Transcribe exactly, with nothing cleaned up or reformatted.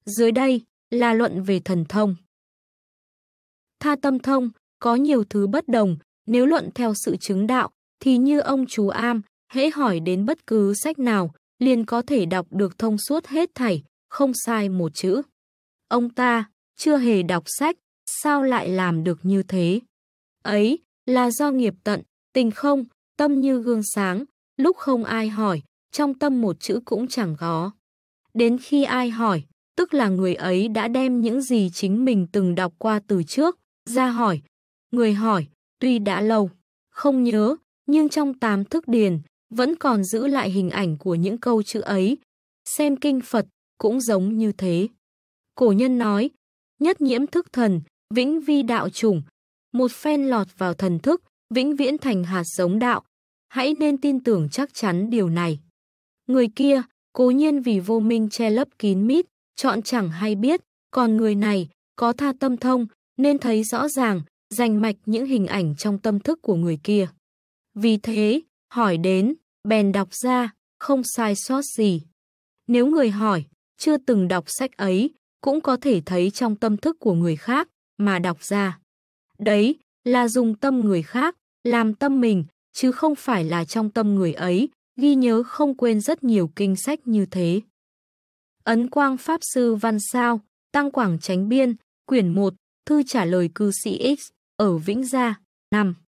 Dưới đây là luận về thần thông. Tha tâm thông có nhiều thứ bất đồng, nếu luận theo sự chứng đạo thì như ông chú Am, hễ hỏi đến bất cứ sách nào, liền có thể đọc được thông suốt hết thảy, không sai một chữ. Ông ta chưa hề đọc sách, sao lại làm được như thế? Ấy là do nghiệp tận, tình không, tâm như gương sáng, lúc không ai hỏi, trong tâm một chữ cũng chẳng có. Đến khi ai hỏi, tức là người ấy đã đem những gì chính mình từng đọc qua từ trước, ra hỏi. Người hỏi, tuy đã lâu, không nhớ, nhưng trong tám thức điền, vẫn còn giữ lại hình ảnh của những câu chữ ấy. Xem kinh Phật, cũng giống như thế. Cổ nhân nói, nhất nhiễm thức thần, vĩnh vi đạo chủng. Một phen lọt vào thần thức, vĩnh viễn thành hạt giống đạo. Hãy nên tin tưởng chắc chắn điều này. Người kia, cố nhiên vì vô minh che lấp kín mít, chọn chẳng hay biết, còn người này, có tha tâm thông, nên thấy rõ ràng, rành mạch những hình ảnh trong tâm thức của người kia. Vì thế, hỏi đến, bèn đọc ra, không sai sót gì. Nếu người hỏi, chưa từng đọc sách ấy, cũng có thể thấy trong tâm thức của người khác, mà đọc ra. Đấy, là dùng tâm người khác, làm tâm mình, chứ không phải là trong tâm người ấy, ghi nhớ không quên rất nhiều kinh sách như thế. Ấn Quang Pháp Sư Văn Sao, Tăng Quảng Chánh Biên, quyển một, thư trả lời cư sĩ X, ở Vĩnh Gia, năm.